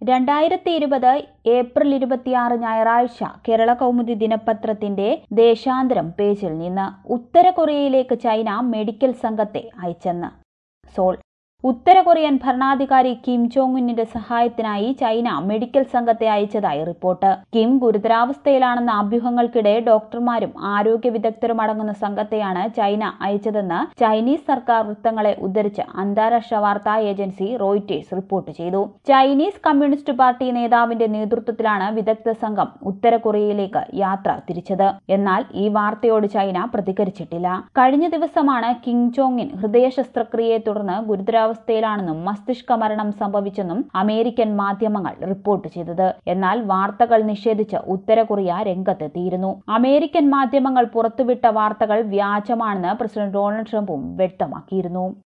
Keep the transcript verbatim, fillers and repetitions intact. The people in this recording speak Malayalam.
രണ്ടായിരത്തി ഇരുപത് ഏപ്രിൽ ഇരുപത്തിയാറ് ഞായറാഴ്ച കേരള കൗമുദി ദിനപത്രത്തിന്റെ ദേശാന്തരം പേജിൽ നിന്ന് ഉത്തര കൊറിയയിലേക്ക് ചൈന മെഡിക്കൽ സംഘത്തെ അയച്ചെന്ന് സോൾ. ഉത്തര കൊറിയൻ ഭരണാധികാരി കിം ജോങ് ഉന്നിന്റെ സഹായത്തിനായി ചൈന മെഡിക്കൽ സംഘത്തെ അയച്ചതായി റിപ്പോർട്ട്. കിം ഗുരുതരാവസ്ഥയിലാണെന്ന അഭ്യൂഹങ്ങൾക്കിടെ ഡോക്ടർമാരും ആരോഗ്യ വിദഗ്ധരും അടങ്ങുന്ന സംഘത്തെയാണ് ചൈന അയച്ചതെന്ന് ചൈനീസ് സർക്കാർ വൃത്തങ്ങളെ ഉദ്ധരിച്ച് അന്താരാഷ്ട്ര വാർത്താ ഏജൻസി റോയിറ്റേഴ്സ് റിപ്പോർട്ട് ചെയ്തു. ചൈനീസ് കമ്മ്യൂണിസ്റ്റ് പാർട്ടി നേതാവിന്റെ നേതൃത്വത്തിലാണ് വിദഗ്ധ സംഘം ഉത്തര കൊറിയയിലേക്ക് യാത്ര തിരിച്ചത്. എന്നാൽ ഈ വാർത്തയോട് ചൈന പ്രതികരിച്ചിട്ടില്ല. കഴിഞ്ഞ ദിവസമാണ് കിം ജോങ് ഉൻ ഹൃദയ ശസ്ത്രക്രിയയെ തുടർന്ന് ഗുരുതരാവസ്ഥ അവസ്ഥയിലാണെന്നും മസ്തിഷ്ക മരണം സംഭവിച്ചെന്നും അമേരിക്കൻ മാധ്യമങ്ങൾ റിപ്പോർട്ട് ചെയ്തത്. എന്നാൽ വാർത്തകൾ നിഷേധിച്ച് ഉത്തര കൊറിയ രംഗത്തെത്തിയിരുന്നു. അമേരിക്കൻ മാധ്യമങ്ങൾ പുറത്തുവിട്ട വാർത്തകൾ വ്യാജമാണെന്ന് പ്രസിഡന്റ് ഡൊണാൾഡ് ട്രംപും വ്യക്തമാക്കിയിരുന്നു.